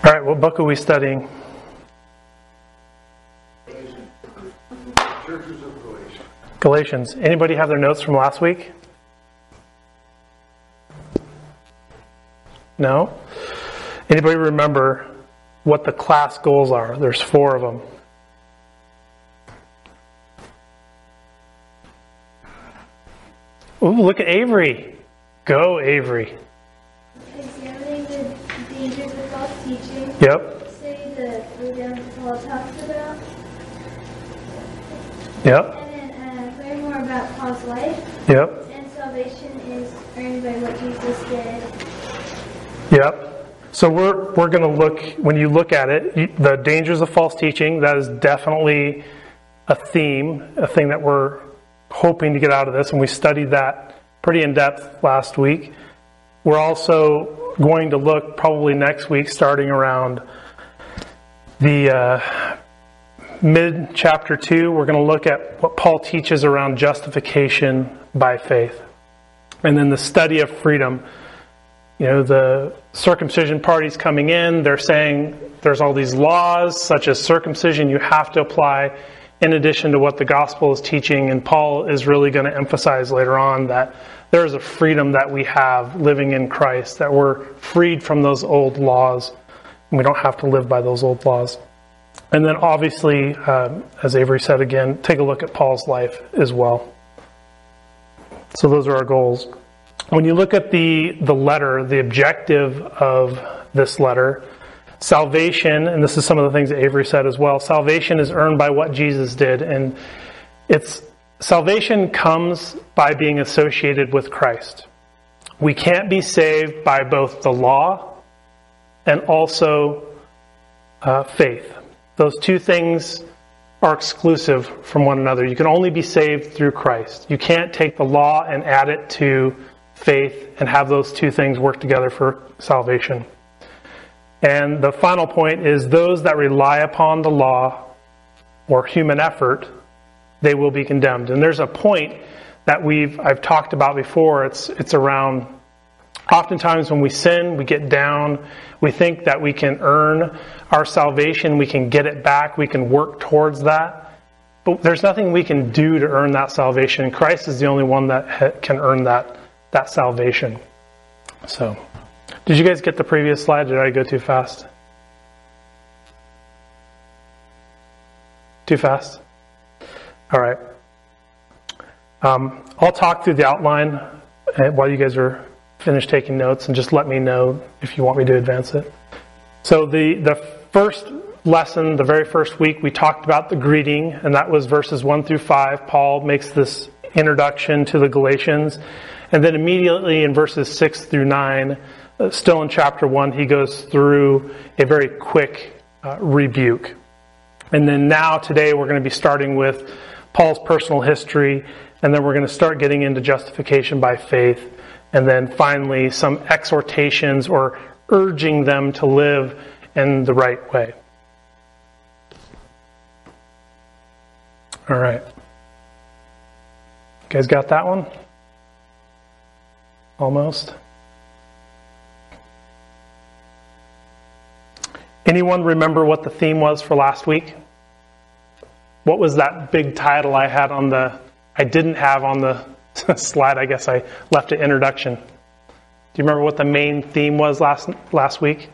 All right, what book are we studying? Churches of Galatia. Galatians. Anybody have their notes from last week? No? Anybody remember what the class goals are? There's 4 of them. Ooh, look at Avery. Go, Avery. Examining the dangers of false teaching. Yep. Study the freedom Paul talks about. Yep. And then learn more about Paul's life. Yep. And salvation is earned by what Jesus did. Yep. So we're going to look, when you look at it, the dangers of false teaching, that is definitely a theme, a thing that we're hoping to get out of this, and we studied that pretty in depth last week. We're also going to look probably next week, starting around the mid-chapter 2, we're going to look at what Paul teaches around justification by faith. And then the study of freedom. You know, the circumcision party's coming in, they're saying there's all these laws, such as circumcision, you have to apply in addition to what the gospel is teaching. And Paul is really going to emphasize later on that there is a freedom that we have living in Christ, that we're freed from those old laws, and we don't have to live by those old laws. And then obviously, as Avery said again, take a look at Paul's life as well. So those are our goals. When you look at the letter, the objective of this letter, salvation, and this is some of the things that Avery said as well, salvation is earned by what Jesus did. And salvation comes by being associated with Christ. We can't be saved by both the law and also faith. Those two things are exclusive from one another. You can only be saved through Christ. You can't take the law and add it to faith and have those two things work together for salvation. And the final point is those that rely upon the law or human effort, they will be condemned. And there's a point that I've talked about before. It's around, oftentimes when we sin, we get down, we think that we can earn our salvation, we can get it back, we can work towards that. But there's nothing we can do to earn that salvation. Christ is the only one that can earn that salvation. So, did you guys get the previous slide? Did I go too fast? Too fast? All right. I'll talk through the outline while you guys are finished taking notes, and just let me know if you want me to advance it. So the first lesson, the very first week, we talked about the greeting, and that was verses 1 through 5. Paul makes this introduction to the Galatians. And then immediately in verses 6 through 9, still in chapter 1, he goes through a very quick rebuke. And then now, today, we're going to be starting with Paul's personal history, and then we're going to start getting into justification by faith, and then finally some exhortations or urging them to live in the right way. All right. You guys got that one? Almost. Anyone remember what the theme was for last week? What was that big title I didn't have on the slide? I guess I left an introduction. Do you remember what the main theme was last week?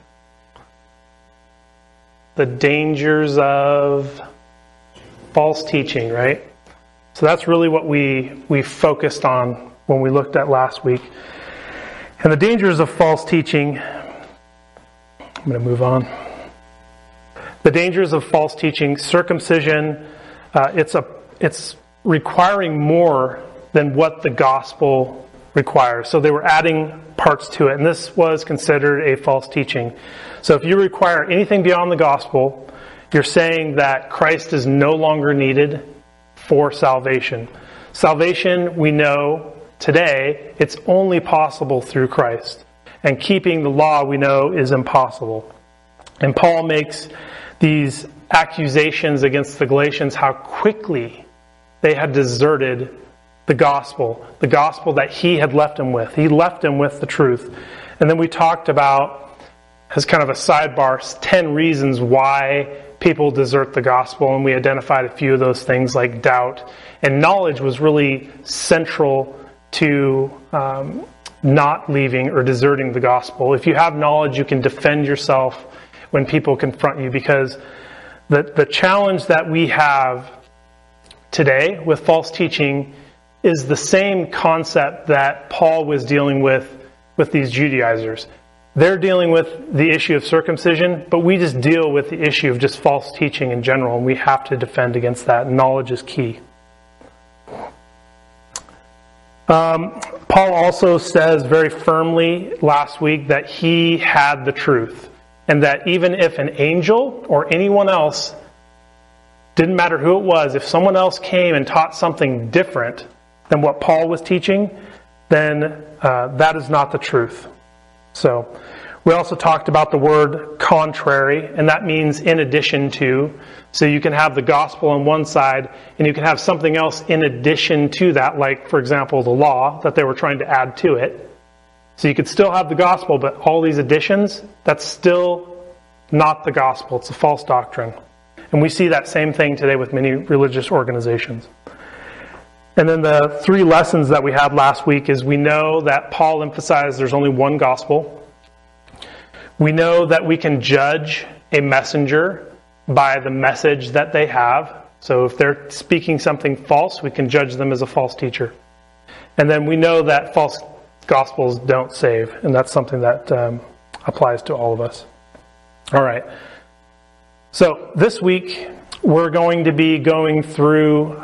The dangers of false teaching, right? So that's really what we focused on when we looked at last week. And the dangers of false teaching, I'm going to move on. The dangers of false teaching, circumcision, it's requiring more than what the gospel requires. So they were adding parts to it, and this was considered a false teaching. So if you require anything beyond the gospel, you're saying that Christ is no longer needed for salvation. Salvation, we know today, it's only possible through Christ. And keeping the law, we know, is impossible. And Paul makes these accusations against the Galatians, how quickly they had deserted the gospel that he had left them with. He left them with the truth. And then we talked about as kind of a sidebar, 10 reasons why people desert the gospel, and we identified a few of those things like doubt. And knowledge was really central to not leaving or deserting the gospel. If you have knowledge, you can defend yourself when people confront you, because the challenge that we have today with false teaching is the same concept that Paul was dealing with these Judaizers. They're dealing with the issue of circumcision, but we just deal with the issue of just false teaching in general, and we have to defend against that. Knowledge is key. Paul also says very firmly last week that he had the truth, and that even if an angel or anyone else, didn't matter who it was, if someone else came and taught something different than what Paul was teaching, then that is not the truth. So we also talked about the word contrary, and that means in addition to. So you can have the gospel on one side, and you can have something else in addition to that, like, for example, the law that they were trying to add to it. So you could still have the gospel, but all these additions, that's still not the gospel. It's a false doctrine. And we see that same thing today with many religious organizations. And then the 3 lessons that we had last week is we know that Paul emphasized there's only one gospel. We know that we can judge a messenger by the message that they have. So if they're speaking something false, we can judge them as a false teacher. And then we know that false gospels don't save, and that's something that applies to all of us. All right. So this week we're going to be going through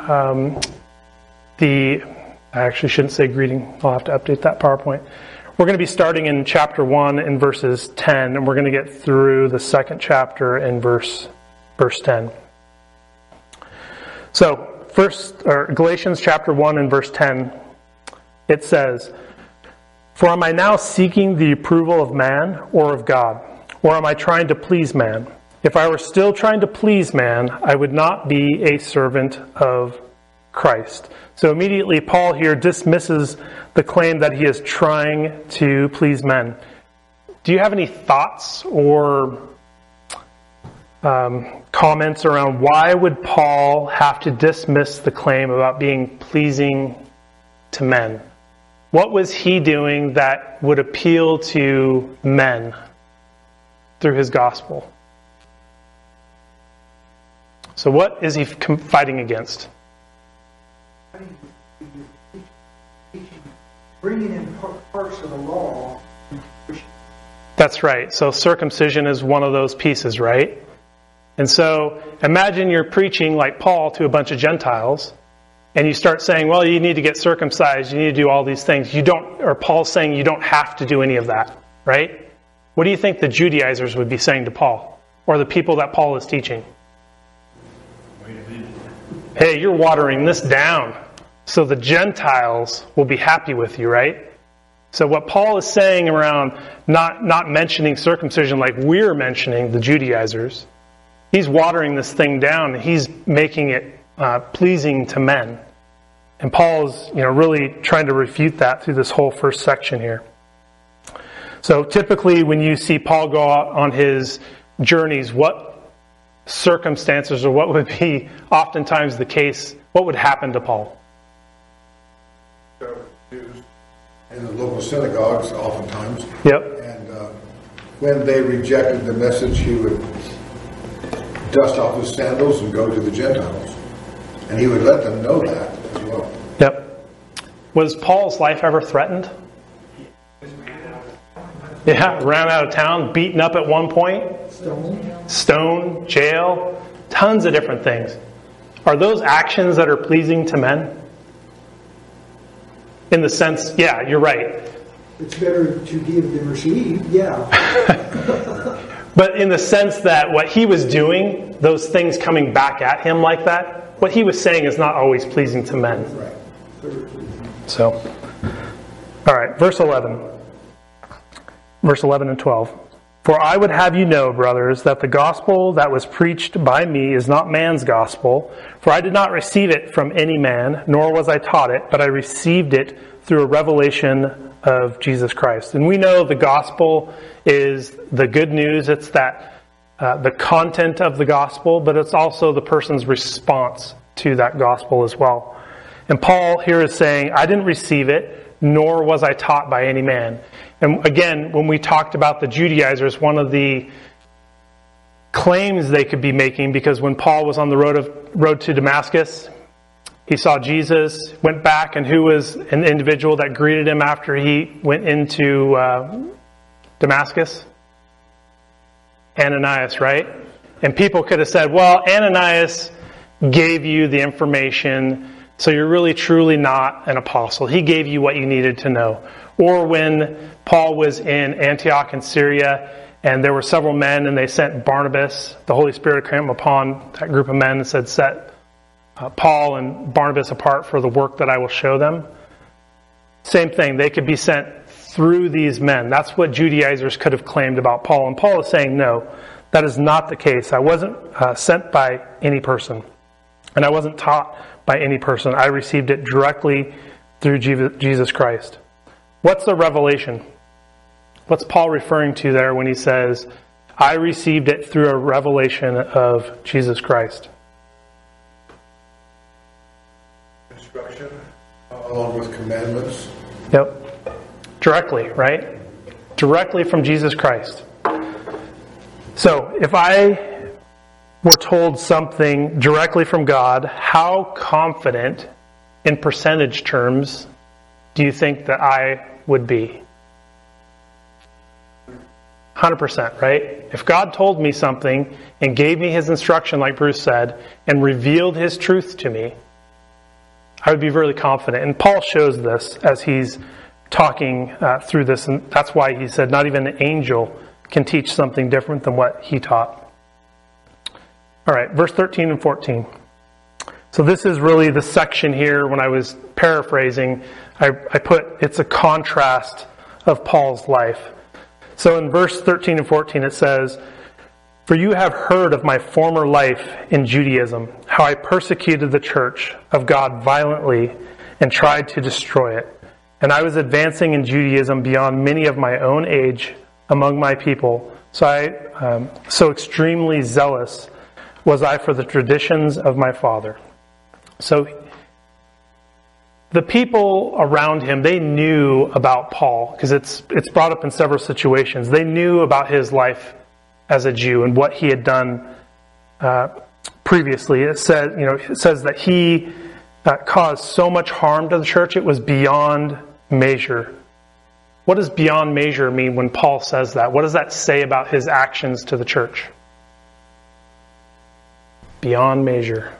I actually shouldn't say greeting. I'll have to update that PowerPoint. We're going to be starting in chapter 1 in verses 10, and we're going to get through the second chapter in verse 10. So, Galatians chapter 1 and verse 10, it says, "For am I now seeking the approval of man or of God? Or am I trying to please man? If I were still trying to please man, I would not be a servant of Christ." So immediately Paul here dismisses the claim that he is trying to please men. Do you have any thoughts or comments around why would Paul have to dismiss the claim about being pleasing to men? What was he doing that would appeal to men through his gospel? So what is he fighting against? Bringing in parts of the law. That's right. So circumcision is one of those pieces, right? And so imagine you're preaching like Paul to a bunch of Gentiles, and you start saying, well, you need to get circumcised, you need to do all these things. Or Paul's saying you don't have to do any of that, right? What do you think the Judaizers would be saying to Paul, or the people that Paul is teaching? Wait a minute. Hey, you're watering this down, so the Gentiles will be happy with you, right? So what Paul is saying around not mentioning circumcision like we're mentioning the Judaizers, he's watering this thing down. He's making it pleasing to men. And Paul's really trying to refute that through this whole first section here. So typically when you see Paul go out on his journeys, what circumstances or what would be oftentimes the case, what would happen to Paul? In the local synagogues, oftentimes. Yep. And when they rejected the message, he would dust off his sandals and go to the Gentiles. And he would let them know that as well. Yep. Was Paul's life ever threatened? Yeah, ran out of town, beaten up at one point. Stone, jail, tons of different things. Are those actions that are pleasing to men? In the sense, yeah, you're right. It's better to give than receive, yeah. But in the sense that what he was doing, those things coming back at him like that, what he was saying is not always pleasing to men. Right. So, all right, verse 11. Verse 11 and 12. "For I would have you know, brothers, that the gospel that was preached by me is not man's gospel. For I did not receive it from any man, nor was I taught it, but I received it through a revelation of Jesus Christ. And we know the gospel is the good news. It's that the content of the gospel, but it's also the person's response to that gospel as well. And Paul here is saying, I didn't receive it, nor was I taught by any man. And again, when we talked about the Judaizers, one of the claims they could be making, because when Paul was on the road to Damascus, he saw Jesus, went back, and who was an individual that greeted him after he went into Damascus? Ananias, right? And people could have said, well, Ananias gave you the information, so you're really truly not an apostle. He gave you what you needed to know. Or when Paul was in Antioch in Syria, and there were several men, and they sent Barnabas, the Holy Spirit came upon that group of men and said, set Paul and Barnabas apart for the work that I will show them. Same thing, they could be sent through these men. That's what Judaizers could have claimed about Paul. And Paul is saying, no, that is not the case. I wasn't sent by any person. And I wasn't taught by any person. I received it directly through Jesus Christ. What's the revelation? What's Paul referring to there when he says, I received it through a revelation of Jesus Christ? Instruction, along with commandments. Yep. Directly, right? Directly from Jesus Christ. So, if I were told something directly from God, how confident in percentage terms do you think that I would be? 100%, right? If God told me something and gave me His instruction, like Bruce said, and revealed His truth to me, I would be really confident. And Paul shows this as he's talking through this, and that's why he said not even an angel can teach something different than what he taught. All right, verse 13 and 14. So this is really the section here. When I was paraphrasing, I put it's a contrast of Paul's life. So in verse 13 and 14 it says, for you have heard of my former life in Judaism, how I persecuted the church of God violently and tried to destroy it. And I was advancing in Judaism beyond many of my own age among my people. So extremely zealous was I for the traditions of my father. So the people around him, they knew about Paul, because it's brought up in several situations. They knew about his life as a Jew and what he had done previously. It says that he caused so much harm to the church, it was beyond measure. What does beyond measure mean when Paul says that? What does that say about his actions to the church? Beyond measure.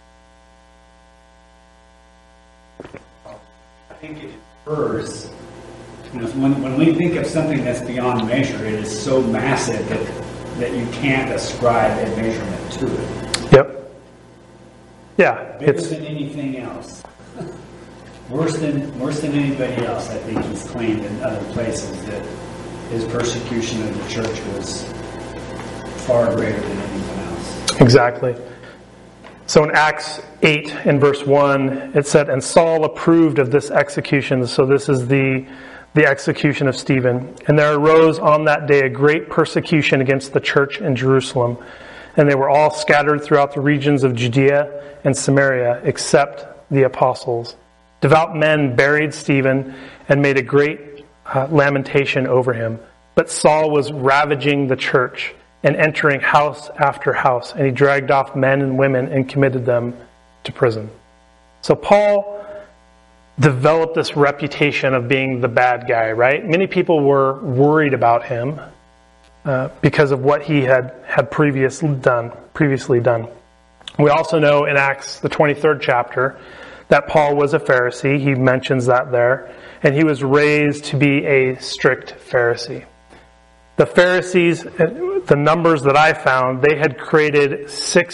I think it infers, when we think of something that's beyond measure, it is so massive that you can't ascribe a measurement to it. Yep. Yeah. Bigger than anything else. Worse than anybody else, I think he's claimed in other places that his persecution of the church was far greater than anyone else. Exactly. So in Acts 8 in verse 1, it said, and Saul approved of this execution. So this is the execution of Stephen. And there arose on that day a great persecution against the church in Jerusalem. And they were all scattered throughout the regions of Judea and Samaria, except the apostles. Devout men buried Stephen and made a great lamentation over him. But Saul was ravaging the church and entering house after house, and he dragged off men and women and committed them to prison. So Paul developed this reputation of being the bad guy, right? Many people were worried about him because of what he had previously done. We also know in Acts, the 23rd chapter, that Paul was a Pharisee. He mentions that there. And he was raised to be a strict Pharisee. The Pharisees, the numbers that I found, they had created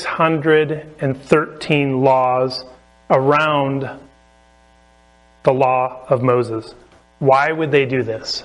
613 laws around the law of Moses. Why would they do this?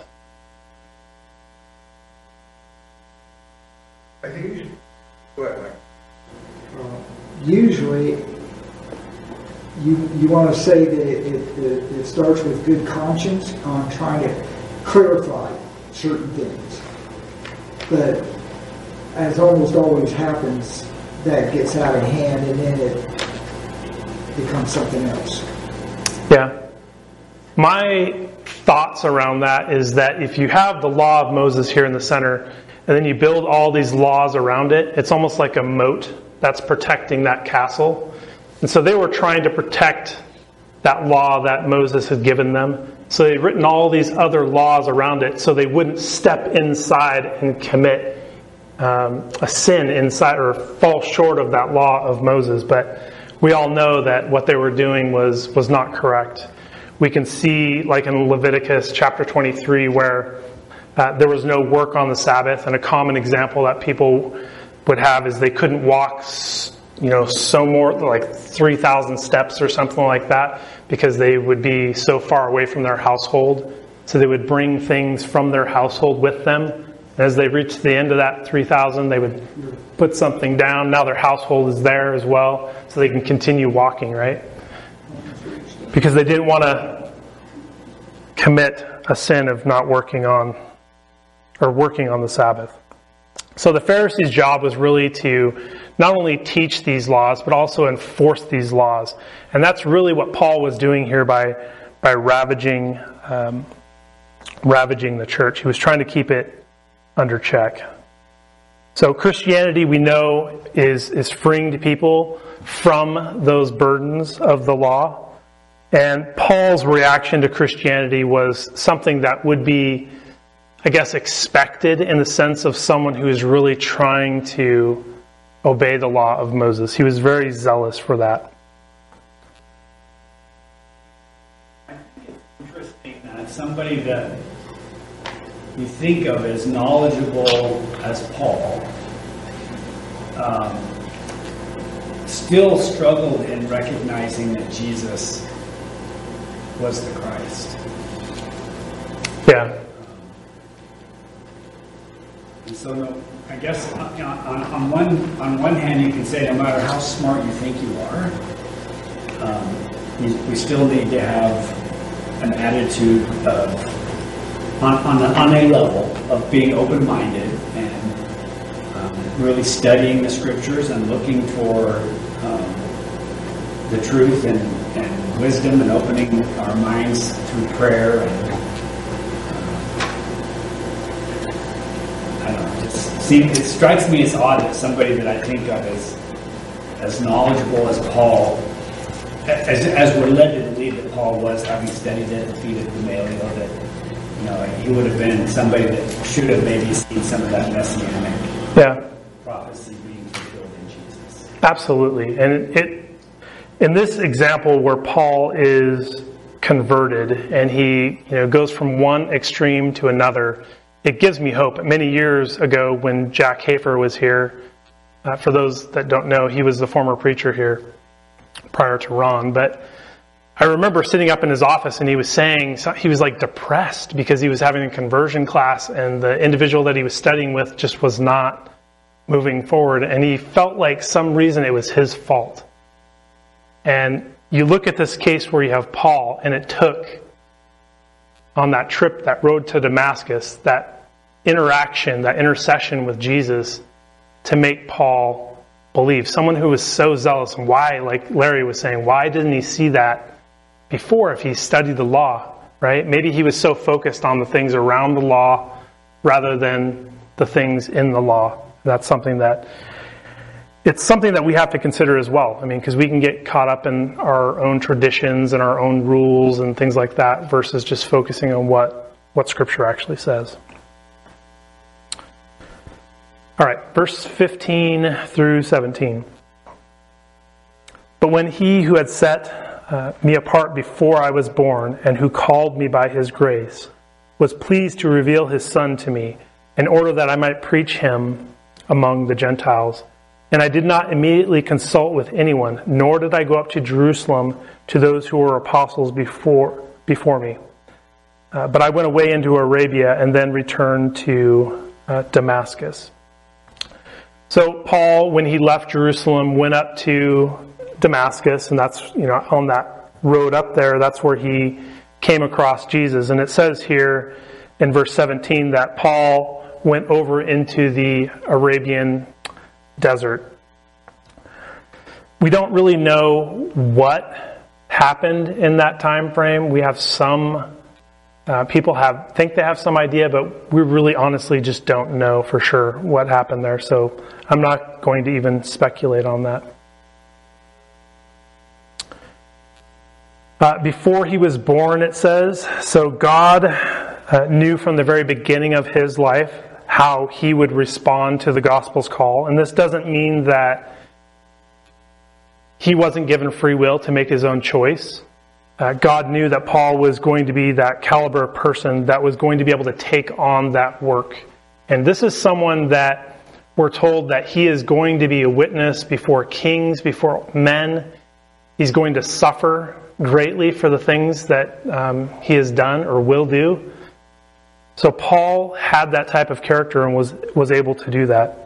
I think go ahead, Mike. Usually, you want to say that it starts with good conscience on trying to clarify certain things. But as almost always happens, that gets out of hand and then it becomes something else. Yeah. My thoughts around that is that if you have the law of Moses here in the center, and then you build all these laws around it, it's almost like a moat that's protecting that castle. And so they were trying to protect that law that Moses had given them. So they'd written all these other laws around it so they wouldn't step inside and commit a sin inside or fall short of that law of Moses. But we all know that what they were doing was not correct. We can see, like in Leviticus chapter 23, where there was no work on the Sabbath, and a common example that people would have is they couldn't walk, so more like 3,000 steps or something like that, because they would be so far away from their household. So they would bring things from their household with them. And as they reached the end of that 3,000, they would put something down. Now their household is there as well, so they can continue walking, right? Because they didn't want to commit a sin of not working on the Sabbath. So the Pharisees' job was really to not only teach these laws, but also enforce these laws. And that's really what Paul was doing here by ravaging the church. He was trying to keep it under check. So Christianity, we know, is freeing people from those burdens of the law. And Paul's reaction to Christianity was something that would be, I guess, expected in the sense of someone who is really trying to obey the law of Moses. He was very zealous for that. I think it's interesting that somebody that you think of as knowledgeable as Paul still struggled in recognizing that Jesus was the Christ. Yeah. And so, I guess on one hand, you can say no matter how smart you think you are, we still need to have an attitude of on a level of being open-minded and really studying the scriptures and looking for the truth and wisdom and opening our minds through prayer and I don't know. It strikes me as odd that somebody that I think of as knowledgeable as Paul, as we're led to believe that Paul was, having studied at the feet of Gamaliel, that he would have been somebody that should have maybe seen some of that messianic prophecy being fulfilled in Jesus. Absolutely. And in this example where Paul is converted and he goes from one extreme to another, it gives me hope. Many years ago when Jack Hafer was here, for those that don't know, he was the former preacher here prior to Ron, but I remember sitting up in his office and he was saying, he was like depressed because he was having a conversion class and the individual that he was studying with just was not moving forward, and he felt like some reason it was his fault. And you look at this case where you have Paul, and it took, on that trip, that road to Damascus, that interaction, that intercession with Jesus to make Paul believe. Someone who was so zealous. And why, like Larry was saying, why didn't he see that before if he studied the law, right? Maybe he was so focused on the things around the law rather than the things in the law. That's something that we have to consider as well. I mean, because we can get caught up in our own traditions and our own rules and things like that versus just focusing on what Scripture actually says. All right, verse 15 through 17. But when he who had set me apart before I was born and who called me by his grace was pleased to reveal his Son to me in order that I might preach him among the Gentiles, and I did not immediately consult with anyone, nor did I go up to Jerusalem to those who were apostles before me. But I went away into Arabia and then returned to Damascus. So Paul, when he left Jerusalem, went up to Damascus, and that's, on that road up there, that's where he came across Jesus. And it says here in verse 17 that Paul went over into the Arabian desert. We don't really know what happened in that time frame. We have some people think they have some idea, but we really honestly just don't know for sure what happened there. So I'm not going to even speculate on that. Before he was born, it says, so God knew from the very beginning of his life how he would respond to the gospel's call. And this doesn't mean that he wasn't given free will to make his own choice. God knew that Paul was going to be that caliber of person that was going to be able to take on that work. And this is someone that we're told that he is going to be a witness before kings, before men. He's going to suffer greatly for the things that he has done or will do. So Paul had that type of character and was able to do that.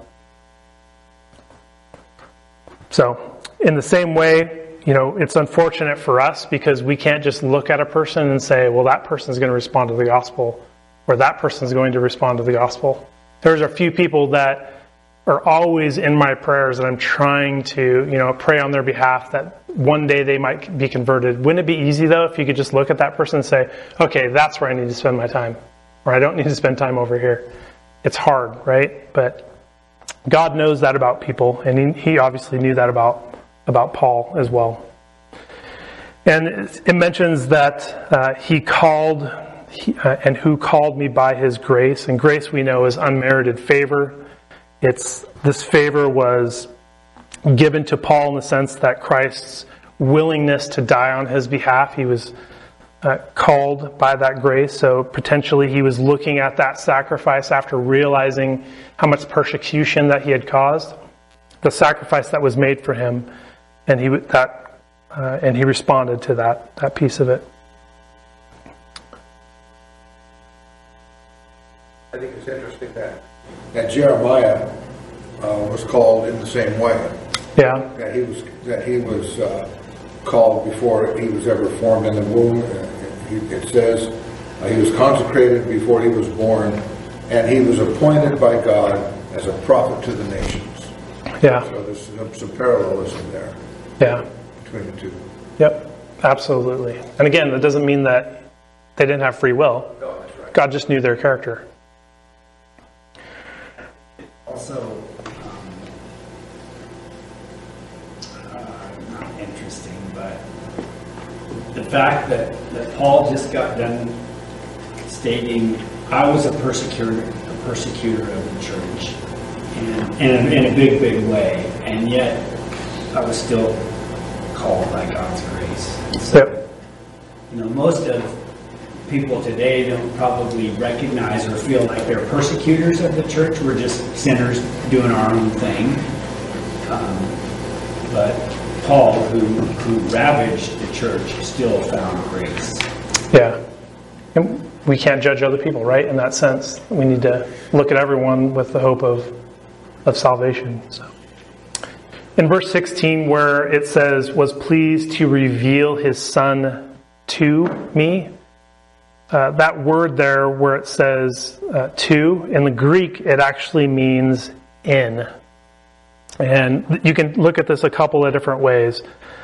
So in the same way, it's unfortunate for us because we can't just look at a person and say, well, that person's going to respond to the gospel, or that person's going to respond to the gospel. There's a few people that are always in my prayers that I'm trying to, pray on their behalf that one day they might be converted. Wouldn't it be easy, though, if you could just look at that person and say, okay, that's where I need to spend my time, or I don't need to spend time over here. It's hard, right? But God knows that about people, and he obviously knew that about Paul as well. And it mentions that he called, and who called me by his grace. And grace, we know, is unmerited favor. This favor was given to Paul in the sense that Christ's willingness to die on his behalf, he was called by that grace. So potentially he was looking at that sacrifice after realizing how much persecution that he had caused, the sacrifice that was made for him, and he responded to that piece of it. I think it's interesting that Jeremiah was called in the same way. Yeah. That he was called before he was ever formed in the womb. It says he was consecrated before he was born, and he was appointed by God as a prophet to the nations. Yeah. So there's some parallelism there. Yeah. Between the two. Yep. Absolutely. And again, that doesn't mean that they didn't have free will. No, that's right. God just knew their character. Also, not interesting, but the fact that Paul just got done stating, I was a persecutor of the church, and in a big, big way, and yet I was still called by God's grace. And so, Yep. Most of people today don't probably recognize or feel like they're persecutors of the church. We're just sinners doing our own thing. But Paul, who ravaged the church, still found grace. Yeah. And we can't judge other people, right? In that sense, we need to look at everyone with the hope of salvation. So, in verse 16, where it says, was pleased to reveal his son to me, that word there where it says to, in the Greek, it actually means in. And you can look at this a couple of different ways.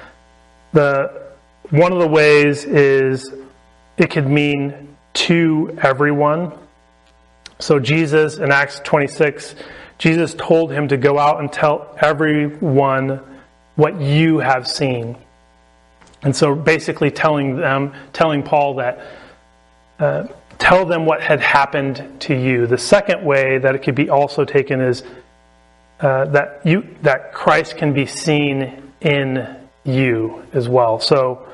One of the ways is it could mean to everyone. So Jesus, in Acts 26, Jesus told him to go out and tell everyone what you have seen. And so basically telling Paul that, tell them what had happened to you. The second way that it could be also taken is that Christ can be seen in you as well. So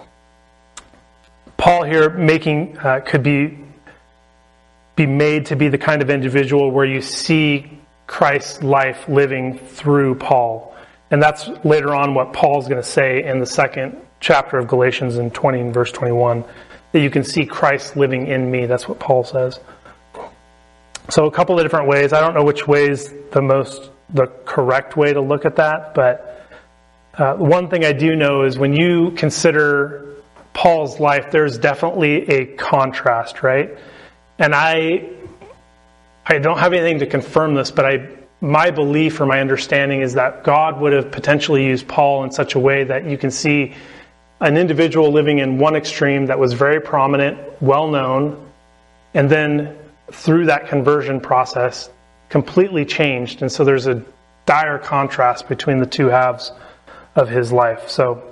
Paul here could be made to be the kind of individual where you see Christ's life living through Paul. And that's later on what Paul's going to say in the second chapter of Galatians in 20 and verse 21, that you can see Christ living in me. That's what Paul says. So a couple of different ways. I don't know which way is the correct way to look at that, but One thing I do know is when you consider Paul's life, there's definitely a contrast, right? And I don't have anything to confirm this, but my belief or my understanding is that God would have potentially used Paul in such a way that you can see an individual living in one extreme that was very prominent, well known, and then through that conversion process completely changed. And so there's a dire contrast between the two halves of his life. So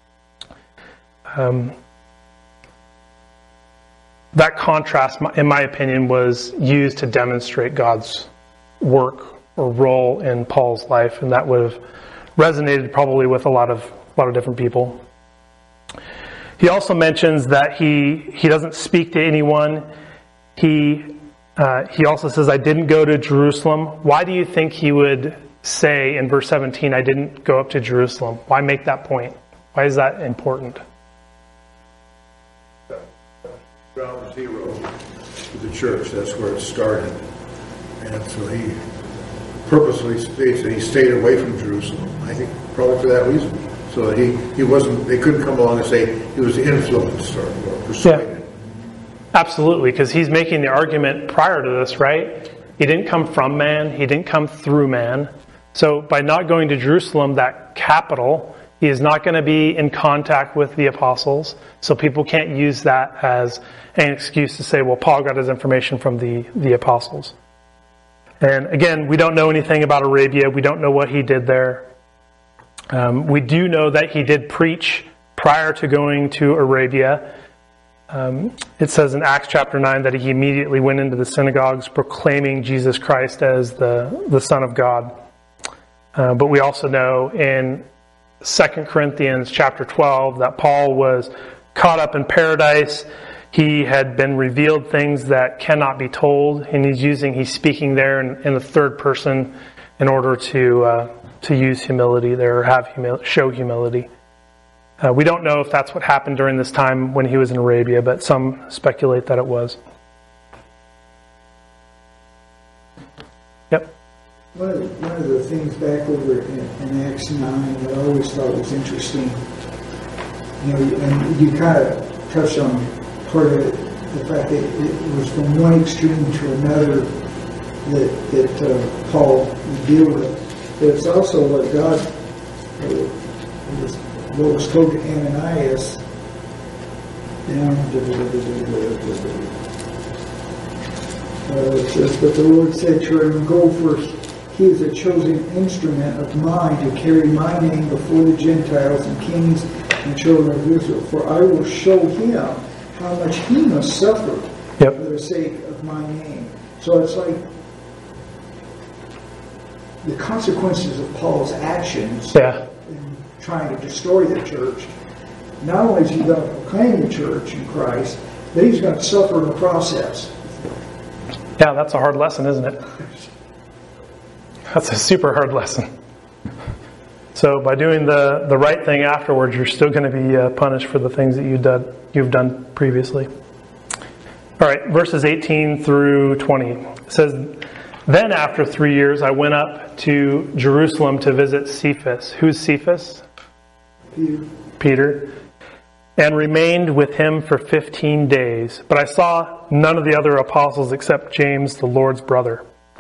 that contrast, in my opinion, was used to demonstrate God's work or role in Paul's life, and that would have resonated probably with a lot of different people. He also mentions that he doesn't speak to anyone. He also says, I didn't go to Jerusalem. Why do you think he would say in verse 17, I didn't go up to Jerusalem? Why make that point? Why is that important? Ground zero to the church. That's where it started. And so he purposely states that he stayed away from Jerusalem. I think probably for that reason. So that he wasn't, they couldn't come along and say he was influenced or persuaded. Yeah. Absolutely, because he's making the argument prior to this, right? He didn't come from man, he didn't come through man. So by not going to Jerusalem, that capital, he is not going to be in contact with the apostles. So people can't use that as an excuse to say, well, Paul got his information from the apostles. And again, we don't know anything about Arabia. We don't know what he did there. We do know that he did preach prior to going to Arabia. It says in Acts chapter 9 that he immediately went into the synagogues proclaiming Jesus Christ as the Son of God. But we also know in 2 Corinthians chapter 12 that Paul was caught up in paradise. He had been revealed things that cannot be told, and he's speaking there in the third person in order to use humility there, or show humility. We don't know if that's what happened during this time when he was in Arabia, but some speculate that it was. Yep. One of the things back over in Acts 9 that I always thought was interesting, and you kind of touched on part of it, the fact that it was from one extreme to another that Paul would deal with. But it's also what God, what was told to Ananias, it says, but the Lord said to him, go, for he is a chosen instrument of mine to carry my name before the Gentiles and kings and children of Israel. For I will show him how much he must suffer for the sake of my name. So it's like the consequences of Paul's actions in trying to destroy the church. Not only is he going to proclaim the church in Christ, but he's going to suffer in the process. Yeah, that's a hard lesson, isn't it? That's a super hard lesson. So by doing the right thing afterwards, you're still going to be punished for the things that you've done previously. All right, verses 18 through 20. It says, then after 3 years, I went up to Jerusalem to visit Cephas. Who's Cephas? Peter. And remained with him for 15 days. But I saw none of the other apostles except James, the Lord's brother.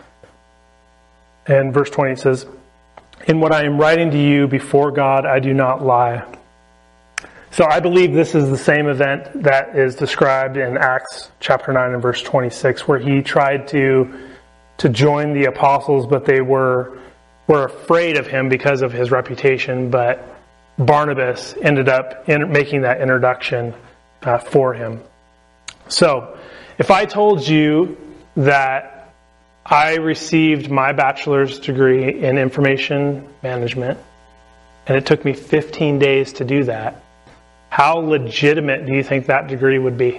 And verse 20 says, in what I am writing to you before God, I do not lie. So I believe this is the same event that is described in Acts chapter 9 and verse 26, where he tried to join the apostles, but they were afraid of him because of his reputation. But Barnabas ended up making that introduction for him. So if I told you that I received my bachelor's degree in information management, and it took me 15 days to do that, how legitimate do you think that degree would be?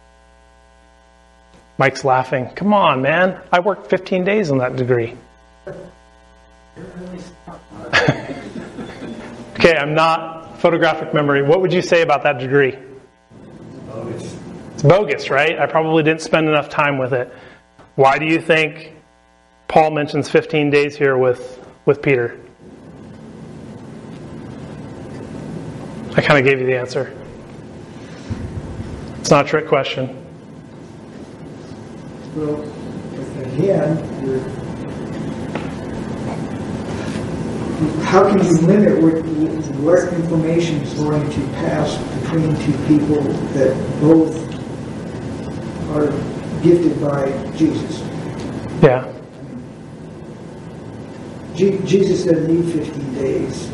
Mike's laughing. Come on, man. I worked 15 days on that degree. Okay, I'm not photographic memory. What would you say about that degree? Bogus. It's bogus, right? I probably didn't spend enough time with it. Why do you think Paul mentions 15 days here with Peter? I kind of gave you the answer. It's not a trick question. Well, again, how can you limit what information is going to pass between two people that both are gifted by Jesus? Yeah. Jesus doesn't need 15 days.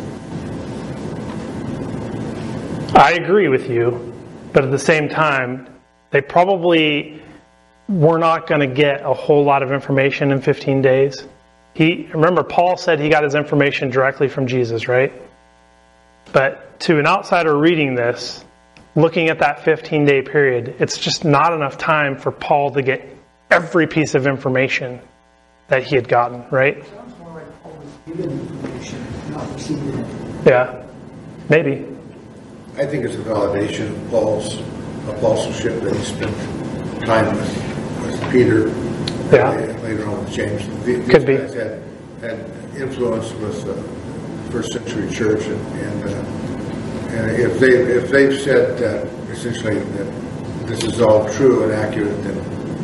I agree with you, but at the same time, they probably were not going to get a whole lot of information in 15 days. Remember, Paul said he got his information directly from Jesus, right? But to an outsider reading this, looking at that 15-day period, it's just not enough time for Paul to get every piece of information that he had gotten, right? It sounds more like Paul was given information, not receiving it. Yeah, maybe. I think it's a validation of Paul's apostleship that he spent time with Peter. Yeah. Later on with James. These Could be. guys had influence with the first century church, and if they've said that essentially that this is all true and accurate, then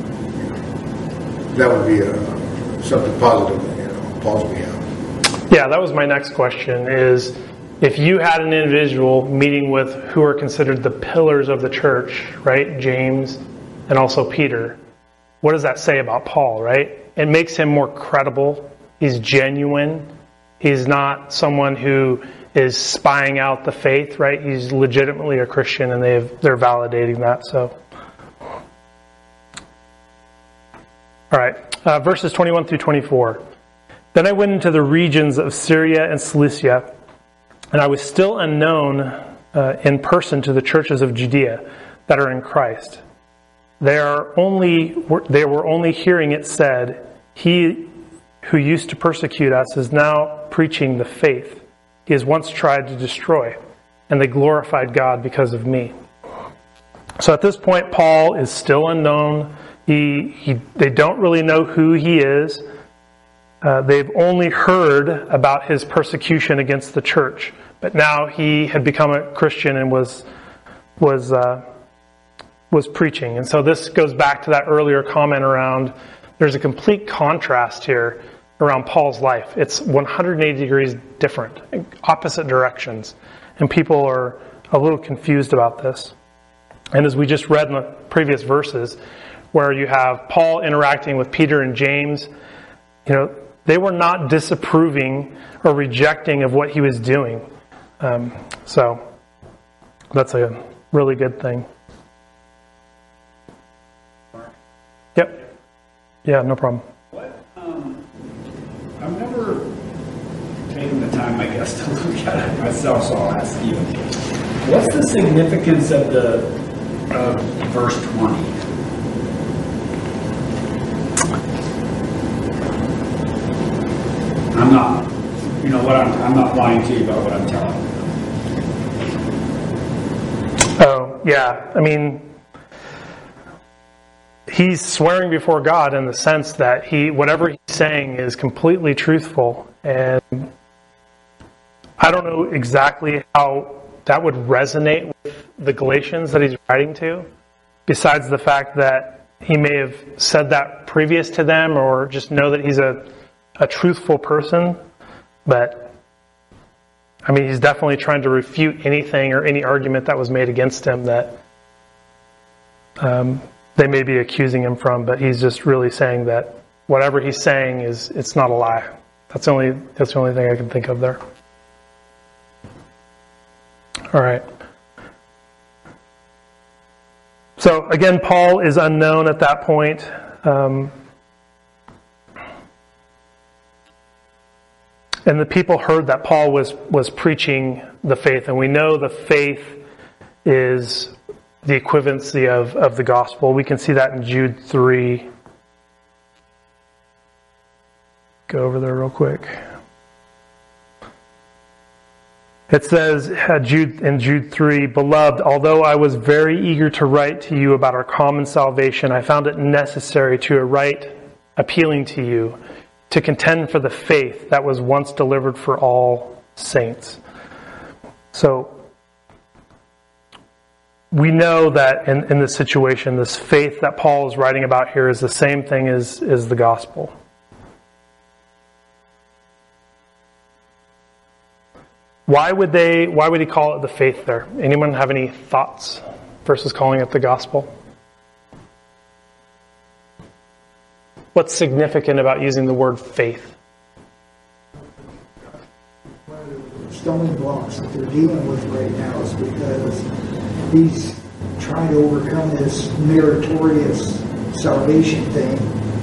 that would be something positive, on Paul's behalf. Yeah, that was my next question, is if you had an individual meeting with who are considered the pillars of the church, right? James and also Peter, what does that say about Paul, right? It makes him more credible. He's genuine. He's not someone who is spying out the faith, right? He's legitimately a Christian, and they're validating that. So, all right, verses 21 through 24. Then I went into the regions of Syria and Cilicia, and I was still unknown in person to the churches of Judea that are in Christ. They were only hearing it said, "He who used to persecute us is now preaching the faith he has once tried to destroy, and they glorified God because of me." So at this point, Paul is still unknown. They don't really know who he is. They've only heard about his persecution against the church, but now he had become a Christian and was preaching. And so this goes back to that earlier comment around there's a complete contrast here around Paul's life. It's 180 degrees different, opposite directions. And people are a little confused about this. And as we just read in the previous verses, where you have Paul interacting with Peter and James, they were not disapproving or rejecting of what he was doing. So that's a really good thing. Yep. Yeah, no problem. I've never taken the time, I guess, to look at it myself, so I'll ask you. What's the significance of verse 20? I'm not lying to you about what I'm telling you. Oh, yeah. I mean, he's swearing before God in the sense that whatever he's saying is completely truthful. And I don't know exactly how that would resonate with the Galatians that he's writing to, besides the fact that he may have said that previous to them, or just know that he's a truthful person. But I mean, he's definitely trying to refute anything or any argument that was made against him that they may be accusing him from. But he's just really saying that whatever he's saying it's not a lie. That's the only thing I can think of there. All right. So again, Paul is unknown at that point. And the people heard that Paul was preaching the faith, and we know the faith is the equivalency of the gospel. We can see that in Jude 3. Go over there real quick. It says in Jude 3, "Beloved, although I was very eager to write to you about our common salvation, I found it necessary to write appealing to you to contend for the faith that was once delivered for all saints." So we know that in this situation, this faith that Paul is writing about here is the same thing as the gospel. Why would he call it the faith there? Anyone have any thoughts versus calling it the gospel? What's significant about using the word faith? One of the stumbling blocks that they're dealing with right now is because he's trying to overcome this meritorious salvation thing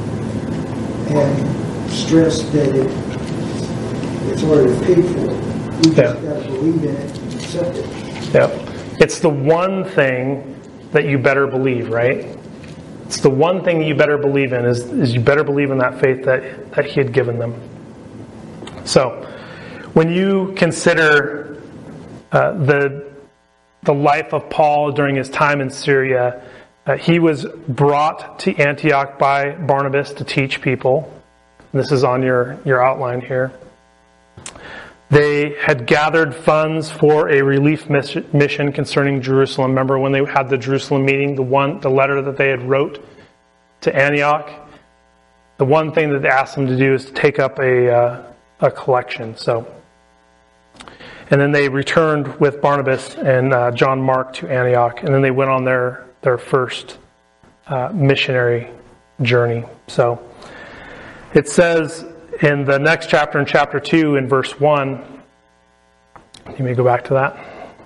and stress that it's already paid for. We just got to believe in it and accept it. Yep. It's the one thing that you better believe, right? It's the one thing you better believe in is you better believe in that faith that he had given them. So, when you consider the life of Paul during his time in Syria, he was brought to Antioch by Barnabas to teach people. This is on your outline here. They had gathered funds for a relief mission concerning Jerusalem. Remember when they had the Jerusalem meeting, the letter that they had wrote to Antioch? The one thing that they asked them to do is to take up a collection. And then they returned with Barnabas and John Mark to Antioch, and then they went on their first missionary journey. So it says in the next chapter, in chapter 2, in verse 1, you may go back to that.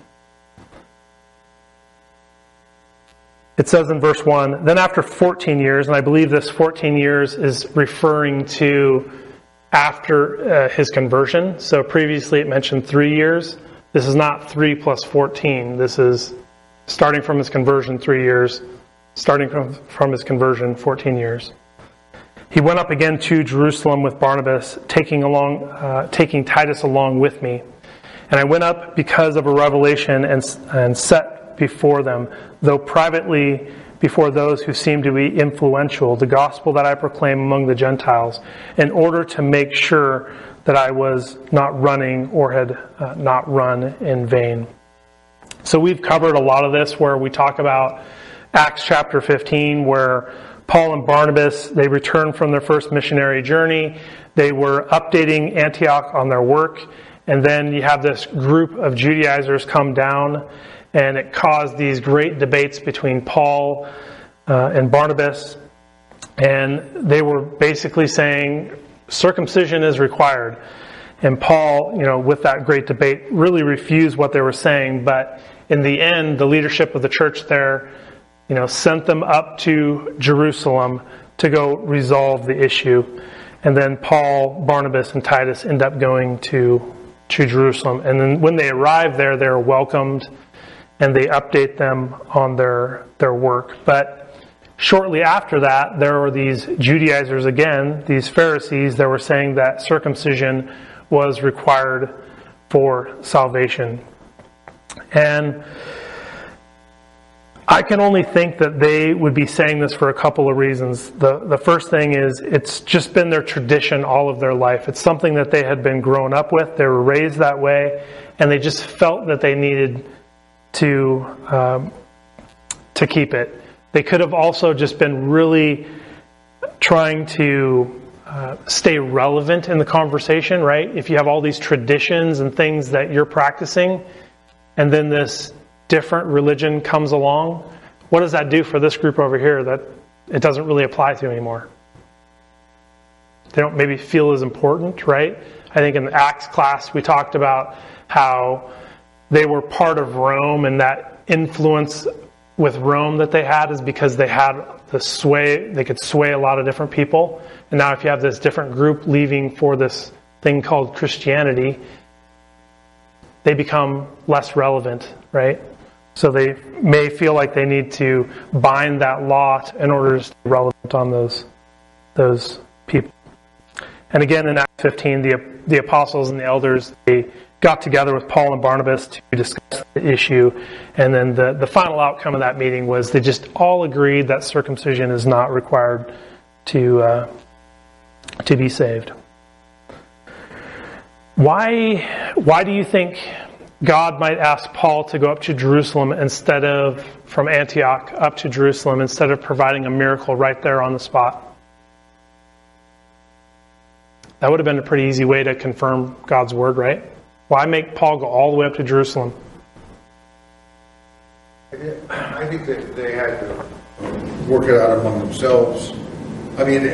It says in verse 1, then after 14 years, and I believe this 14 years is referring to after his conversion. So previously it mentioned 3 years. This is not 3 plus 14. This is starting from his conversion 3 years, starting from his conversion 14 years. He went up again to Jerusalem with Barnabas, taking Titus along with me. And I went up because of a revelation and set before them, though privately before those who seemed to be influential, the gospel that I proclaim among the Gentiles, in order to make sure that I was not running or had not run in vain. So we've covered a lot of this where we talk about Acts chapter 15, where Paul and Barnabas, they returned from their first missionary journey. They were updating Antioch on their work. And then you have this group of Judaizers come down, and it caused these great debates between Paul and Barnabas. And they were basically saying circumcision is required. And Paul, with that great debate, really refused what they were saying. But in the end, the leadership of the church there sent them up to Jerusalem to go resolve the issue. And then Paul, Barnabas, and Titus end up going to Jerusalem. And then when they arrive there, they're welcomed and they update them on their work. But shortly after that, there were these Judaizers again, these Pharisees that were saying that circumcision was required for salvation. And I can only think that they would be saying this for a couple of reasons. The first thing is it's just been their tradition all of their life. It's something that they had been grown up with. They were raised that way, and they just felt that they needed to keep it. They could have also just been really trying to stay relevant in the conversation, right? If you have all these traditions and things that you're practicing, and then this different religion comes along, what does that do for this group over here that it doesn't really apply to anymore? They don't maybe feel as important, right? I think in the Acts class we talked about how they were part of Rome, and that influence with Rome that they had is because they had the sway, they could sway a lot of different people. And now if you have this different group leaving for this thing called Christianity, they become less relevant, right? So they may feel like they need to bind that law in order to stay relevant on those people. And again, in Acts 15, the apostles and the elders, they got together with Paul and Barnabas to discuss the issue. And then the final outcome of that meeting was they just all agreed that circumcision is not required to be saved. Why do you think God might ask Paul to go up to Jerusalem from Antioch up to Jerusalem, instead of providing a miracle right there on the spot. That would have been a pretty easy way to confirm God's word, right? Why make Paul go all the way up to Jerusalem? I think that they had to work it out among themselves. I mean,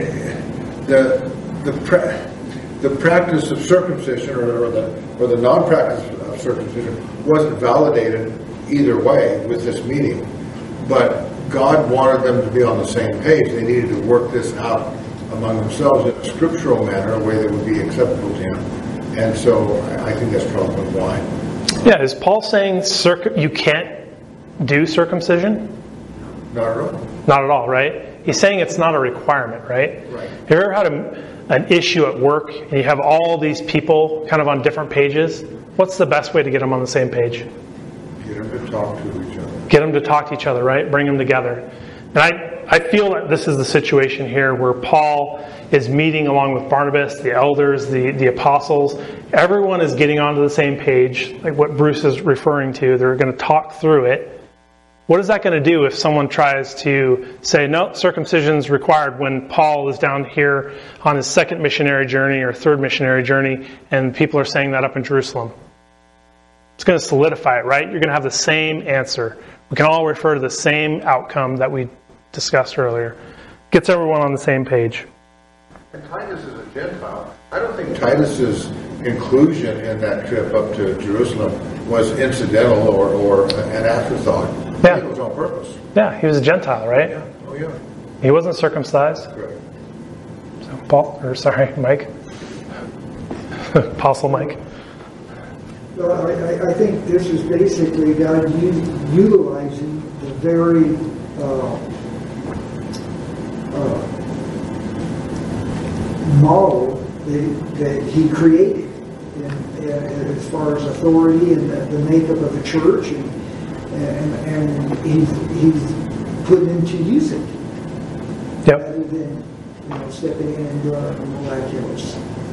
the practice of circumcision or the non-practice of circumcision wasn't validated either way with this meeting. But God wanted them to be on the same page. They needed to work this out among themselves in a scriptural manner, a way that would be acceptable to him. And so I think that's probably why. Yeah, is Paul saying you can't do circumcision? Not at all. Not at all, right? He's saying it's not a requirement, right? Right. Have you ever had an issue at work and you have all these people kind of on different pages? What's the best way to get them on the same page? Get them to talk to each other. Get them to talk to each other, right? Bring them together. And I feel that this is the situation here where Paul is meeting along with Barnabas, the elders, the apostles. Everyone is getting onto the same page, like what Bruce is referring to. They're going to talk through it. What is that going to do if someone tries to say, no, circumcision's required, when Paul is down here on his second missionary journey or third missionary journey, and people are saying that up in Jerusalem? It's going to solidify it, right? You're going to have the same answer. We can all refer to the same outcome that we discussed earlier. Gets everyone on the same page. And Titus is a Gentile. I don't think Titus's inclusion in that trip up to Jerusalem was incidental or an afterthought. Yeah. It was on purpose. Yeah, he was a Gentile, right? Yeah. Oh, yeah. He wasn't circumcised. Correct. So Mike. Apostle Mike. Well, I think this is basically God utilizing the very model that he created as far as authority and the makeup of the church, and he's put into use it. Yep. Rather than stepping in and doing a miraculous.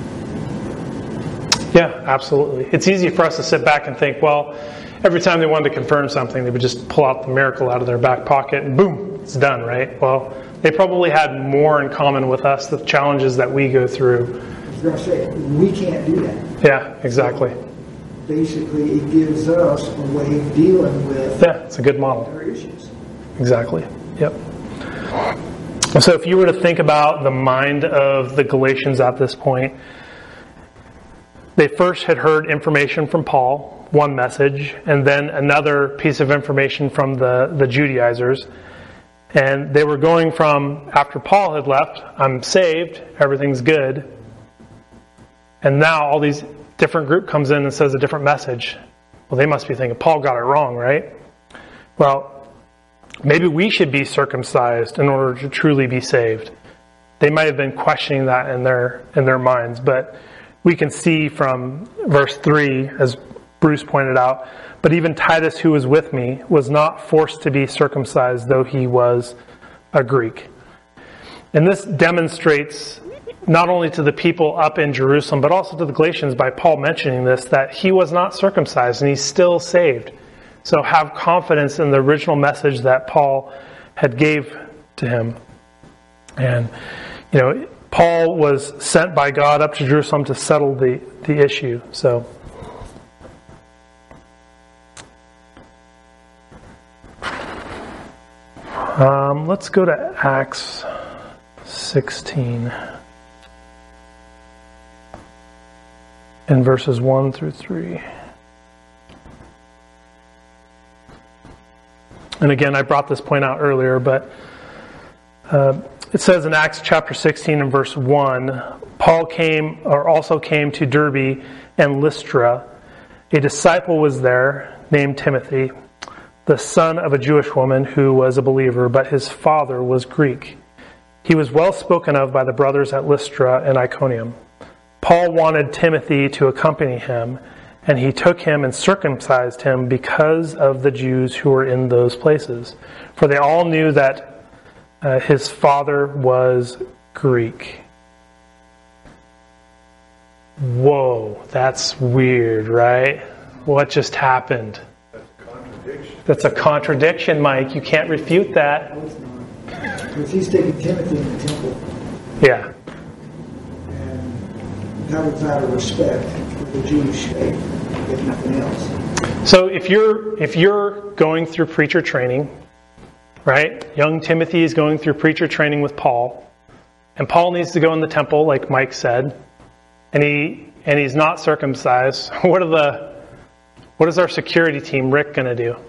Yeah, absolutely. It's easy for us to sit back and think, well, every time they wanted to confirm something, they would just pull out the miracle out of their back pocket and boom, it's done, right? Well, they probably had more in common with us, the challenges that we go through. I was going to say, we can't do that. Yeah, exactly. So basically, it gives us a way of dealing with it's a good model. our issues. Exactly. Yep. So if you were to think about the mind of the Galatians at this point, they first had heard information from Paul, one message, and then another piece of information from the Judaizers. And they were going from, after Paul had left, I'm saved, everything's good. And now all these different group comes in and says a different message. Well, they must be thinking, Paul got it wrong, right? Well, maybe we should be circumcised in order to truly be saved. They might have been questioning that in their minds, but we can see from verse 3, as Bruce pointed out, but even Titus, who was with me, was not forced to be circumcised, though he was a Greek. And this demonstrates, not only to the people up in Jerusalem, but also to the Galatians, by Paul mentioning this, that he was not circumcised and he's still saved. So have confidence in the original message that Paul had gave to him. And, Paul was sent by God up to Jerusalem to settle the issue. So, let's go to Acts 16 and verses 1 through 3. And again, I brought this point out earlier, but it says in Acts chapter 16 and verse 1, Paul also came to Derbe and Lystra. A disciple was there named Timothy, the son of a Jewish woman who was a believer, but his father was Greek. He was well spoken of by the brothers at Lystra and Iconium. Paul wanted Timothy to accompany him, and he took him and circumcised him because of the Jews who were in those places. For they all knew that his father was Greek. Whoa, that's weird, right? what just happened? That's a contradiction, Mike. You can't refute that. No, it's not. Because he's taking Timothy in the temple. Yeah. And that was out of respect for the Jewish faith, if nothing else. So if you're going through preacher training, right? Young Timothy is going through preacher training with Paul, and Paul needs to go in the temple, like Mike said, and he's not circumcised. What is our security team, Rick, going to do?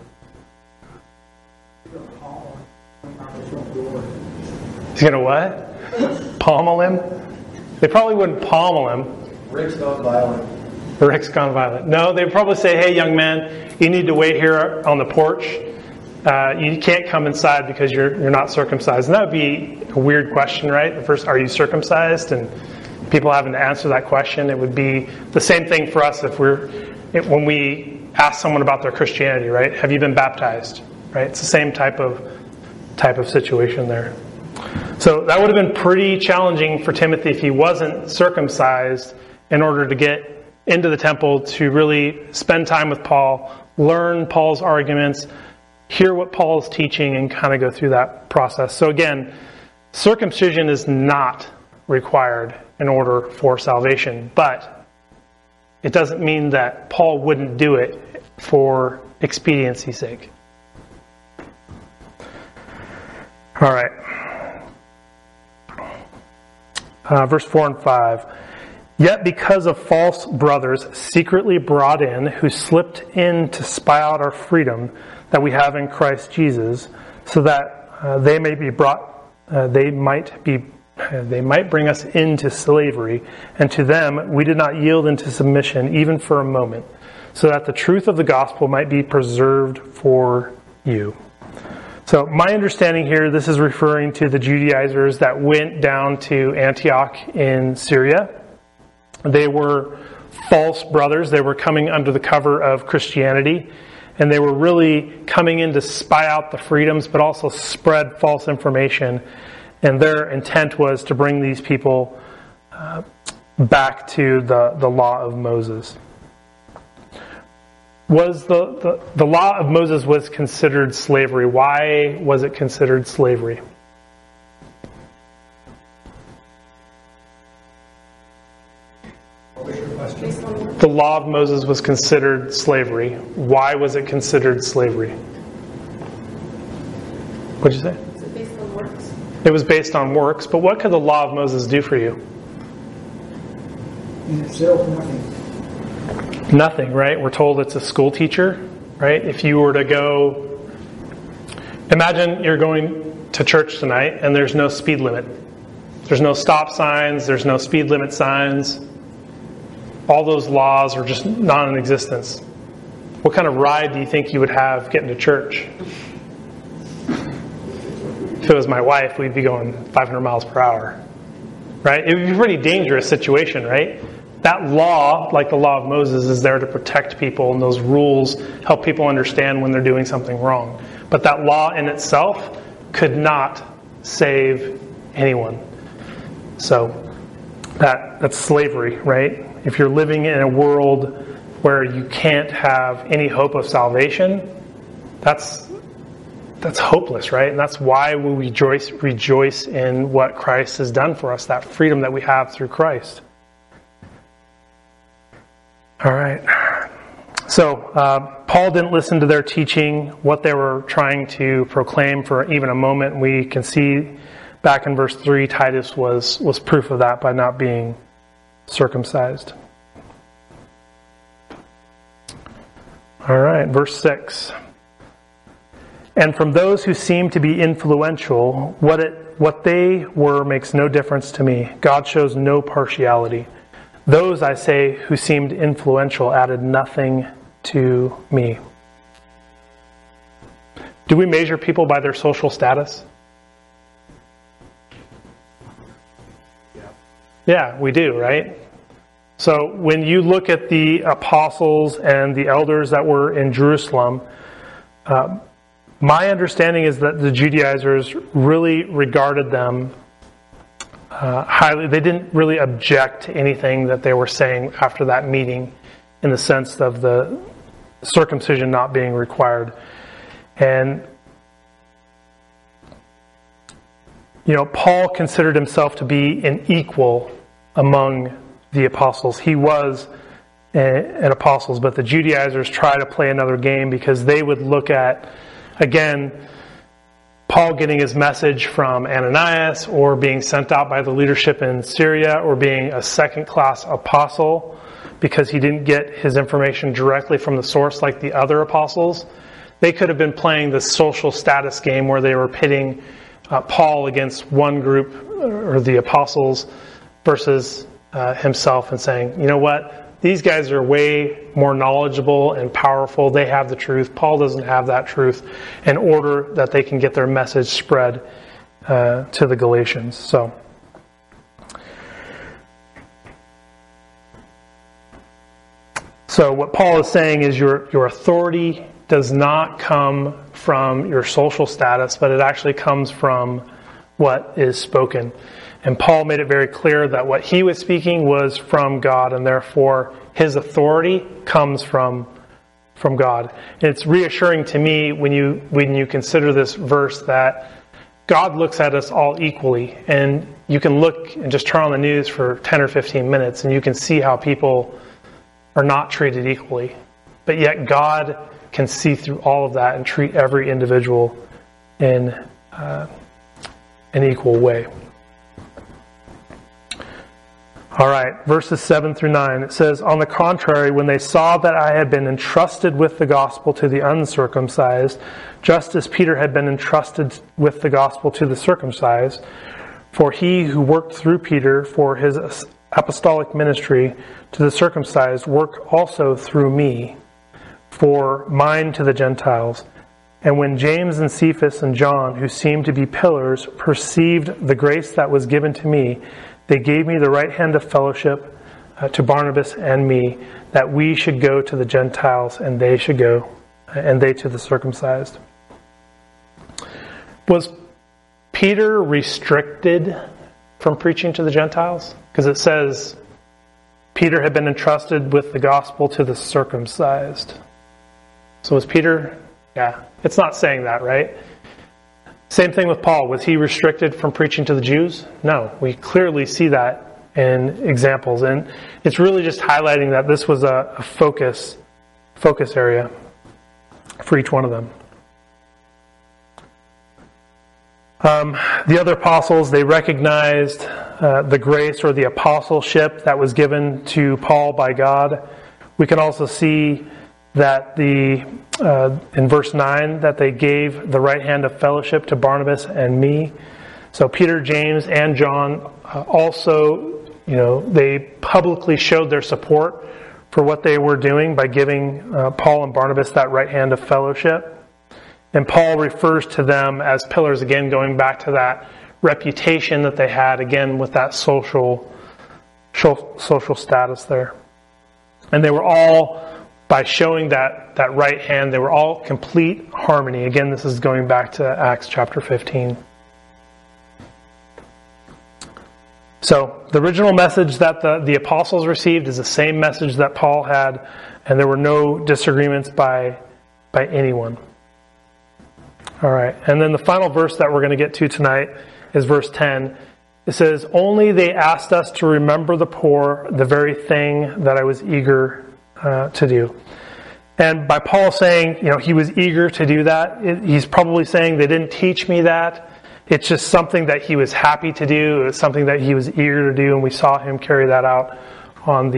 He's going to what? Pommel him? They probably wouldn't pommel him. Rick's gone violent. Rick's gone violent. No, they'd probably say, hey, young man, you need to wait here on the porch. You can't come inside because you're not circumcised. And that would be a weird question, right? The first, are you circumcised? And people having to answer that question. It would be the same thing for us when we ask someone about their Christianity, right? Have you been baptized? Right? It's the same type of situation there. So that would have been pretty challenging for Timothy if he wasn't circumcised in order to get into the temple to really spend time with Paul, learn Paul's arguments, hear what Paul is teaching, and kind of go through that process. So again, circumcision is not required in order for salvation, but it doesn't mean that Paul wouldn't do it for expediency's sake. All right. Verse 4 and 5. Yet because of false brothers secretly brought in, who slipped in to spy out our freedom that we have in Christ Jesus, so that they might bring us into slavery, and to them we did not yield into submission even for a moment, so that the truth of the gospel might be preserved for you. So my understanding here, this is referring to the Judaizers that went down to Antioch in Syria. They were false brothers. They were coming under the cover of Christianity, and they were really coming in to spy out the freedoms, but also spread false information. And their intent was to bring these people back to the law of Moses. Was the law of Moses was considered slavery? Why was it considered slavery? The law of Moses was considered slavery. Why was it considered slavery? What did you say? Is it based on works? It was based on works, but what could the law of Moses do for you? In itself, nothing. Nothing, right? We're told it's a school teacher, right? If you were to go, imagine you're going to church tonight and there's no speed limit. There's no stop signs, there's no speed limit signs. All those laws are just non-existence. What kind of ride do you think you would have getting to church? If it was my wife, we'd be going 500 miles per hour, right? It would be a pretty dangerous situation, right? That law, like the law of Moses, is there to protect people, and those rules help people understand when they're doing something wrong. But that law in itself could not save anyone. So that's slavery, right? If you're living in a world where you can't have any hope of salvation, that's hopeless, right? And that's why we rejoice in what Christ has done for us, that freedom that we have through Christ. All right. So Paul didn't listen to their teaching, what they were trying to proclaim for even a moment. We can see back in verse 3, Titus was proof of that by not being circumcised. All right, verse 6. And from those who seem to be influential, what they were makes no difference to me. God shows no partiality. Those, I say, who seemed influential added nothing to me. Do we measure people by their social status? Yeah, we do, right? So when you look at the apostles and the elders that were in Jerusalem, my understanding is that the Judaizers really regarded them highly. They didn't really object to anything that they were saying after that meeting, in the sense of the circumcision not being required. And, Paul considered himself to be an equal among the apostles. He was an apostle, but the Judaizers try to play another game because they would look at, again, Paul getting his message from Ananias, or being sent out by the leadership in Syria, or being a second-class apostle because he didn't get his information directly from the source like the other apostles. They could have been playing the social status game where they were pitting Paul against one group or the apostles versus himself, and saying, you know what? These guys are way more knowledgeable and powerful. They have the truth. Paul doesn't have that truth, in order that they can get their message spread to the Galatians. So what Paul is saying is your authority does not come from your social status, but it actually comes from what is spoken. And Paul made it very clear that what he was speaking was from God, and therefore his authority comes from God. And it's reassuring to me when you consider this verse that God looks at us all equally. And you can look and just turn on the news for 10 or 15 minutes and you can see how people are not treated equally. But yet God can see through all of that and treat every individual in an equal way. All right, verses 7 through 9. It says, "On the contrary, when they saw that I had been entrusted with the gospel to the uncircumcised, just as Peter had been entrusted with the gospel to the circumcised, for he who worked through Peter for his apostolic ministry to the circumcised worked also through me for mine to the Gentiles. And when James and Cephas and John, who seemed to be pillars, perceived the grace that was given to me, they gave me the right hand of fellowship to Barnabas and me, that we should go to the Gentiles and they should go, and they to the circumcised." Was Peter restricted from preaching to the Gentiles? Because it says Peter had been entrusted with the gospel to the circumcised. So was Peter? Yeah, it's not saying that, right? Same thing with Paul. Was he restricted from preaching to the Jews? No. We clearly see that in examples. And it's really just highlighting that this was a focus area for each one of them. The other apostles, they recognized the grace or the apostleship that was given to Paul by God. We can also see that in verse 9, that they gave the right hand of fellowship to Barnabas and me. So Peter, James, and John also, they publicly showed their support for what they were doing by giving Paul and Barnabas that right hand of fellowship. And Paul refers to them as pillars, again, going back to that reputation that they had, again, with that social status there. And they were all, by showing that right hand, they were all complete harmony. Again, this is going back to Acts chapter 15. So, the original message that the apostles received is the same message that Paul had, and there were no disagreements by anyone. All right, and then the final verse that we're going to get to tonight is verse 10. It says, "Only they asked us to remember the poor, the very thing that I was eager to do." And by Paul saying, he was eager to do that, he's probably saying they didn't teach me that. It's just something that he was happy to do. It was something that he was eager to do, and we saw him carry that out on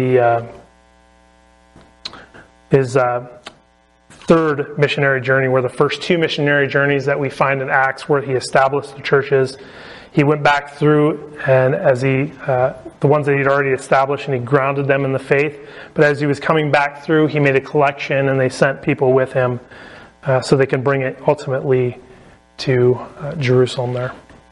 his third missionary journey, where the first two missionary journeys that we find in Acts, where he established the churches, he went back through, and as the ones that he'd already established, and he grounded them in the faith. But as he was coming back through, he made a collection, and they sent people with him so they can bring it ultimately to Jerusalem there.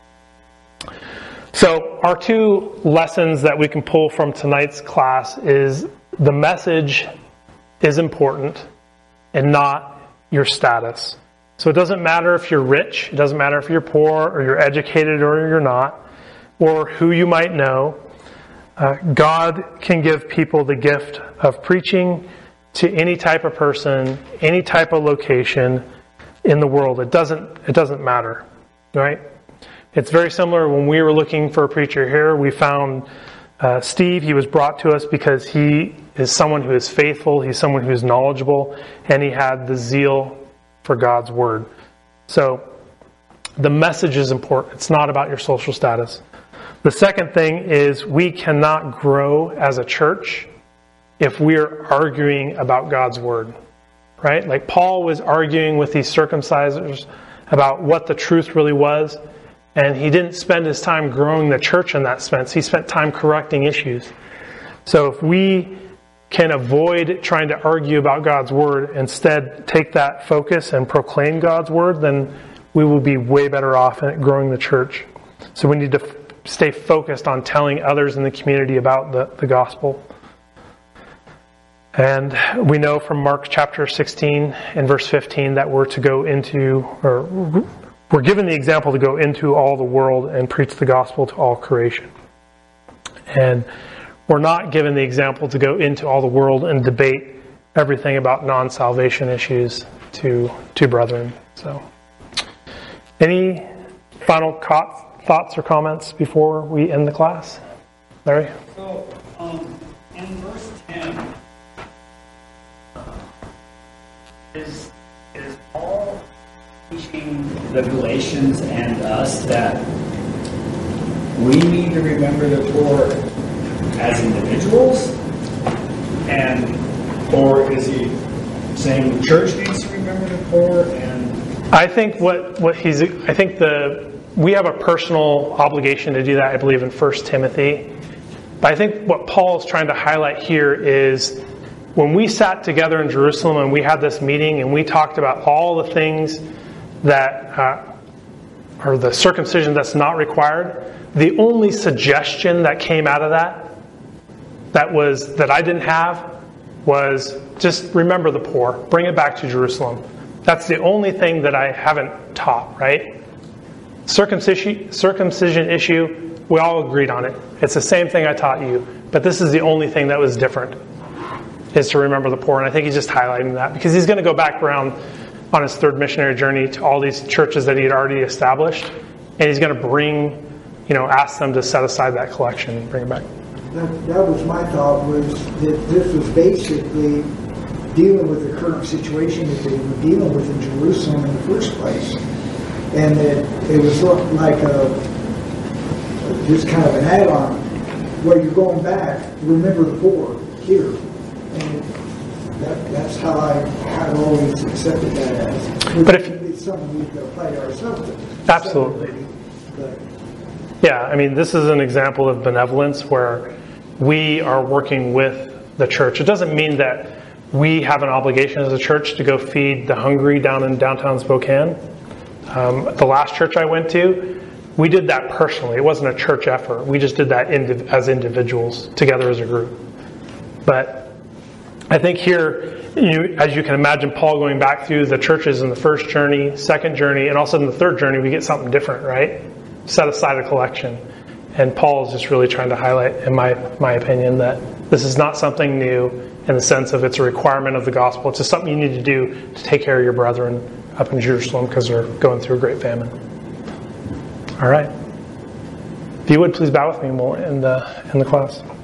So our two lessons that we can pull from tonight's class is the message is important and not your status. So it doesn't matter if you're rich, it doesn't matter if you're poor, or you're educated or you're not, or who you might know. God can give people the gift of preaching to any type of person, any type of location in the world. It doesn't matter, right? It's very similar when we were looking for a preacher here. We found Steve. He was brought to us because he is someone who is faithful. He's someone who is knowledgeable, and he had the zeal for God's Word. So the message is important. It's not about your social status. The second thing is we cannot grow as a church if we're arguing about God's Word, right? Like Paul was arguing with these circumcisers about what the truth really was, and he didn't spend his time growing the church in that sense. He spent time correcting issues. So if we can avoid trying to argue about God's Word, instead take that focus and proclaim God's Word, then we will be way better off at growing the church. So we need to stay focused on telling others in the community about the gospel. And we know from Mark chapter 16 and verse 15 that we're to go into, or we're given the example to go into all the world and preach the gospel to all creation. And we're not given the example to go into all the world and debate everything about non-salvation issues to brethren. So, any final thoughts or comments before we end the class? Larry? So, in verse 10, is Paul teaching the Galatians and us that we need to remember the poor as individuals, or is he saying the church needs to remember the poor? And I think we have a personal obligation to do that, I believe, in 1 Timothy. But I think what Paul is trying to highlight here is when we sat together in Jerusalem and we had this meeting and we talked about all the things that are the circumcision that's not required, the only suggestion that came out of that I didn't have was just remember the poor, bring it back to Jerusalem. That's the only thing that I haven't taught, right? Circumcision issue, we all agreed on it. It's the same thing I taught you, but this is the only thing that was different, is to remember the poor. And I think he's just highlighting that because he's going to go back around on his third missionary journey to all these churches that he had already established, and he's going to ask them to set aside that collection and bring it back. That was my thought, was that this was basically dealing with the current situation that they were dealing with in Jerusalem in the first place. And that it was like just kind of an add-on, where you're going back, remember the poor here. And that's how I've always accepted that as. But if it's something we can apply to ourselves. Absolutely. Yeah, I mean, this is an example of benevolence where we are working with the church. It doesn't mean that we have an obligation as a church to go feed the hungry down in downtown Spokane. The last church I went to, we did that personally. It wasn't a church effort. We just did that as individuals, together as a group. But I think here, as you can imagine, Paul going back through the churches in the first journey, second journey, and also in the third journey, we get something different, right? Set aside a collection. And Paul is just really trying to highlight, in my opinion, that this is not something new in the sense of it's a requirement of the gospel. It's just something you need to do to take care of your brethren up in Jerusalem because they're going through a great famine. All right. If you would, please bow with me and we'll end the class.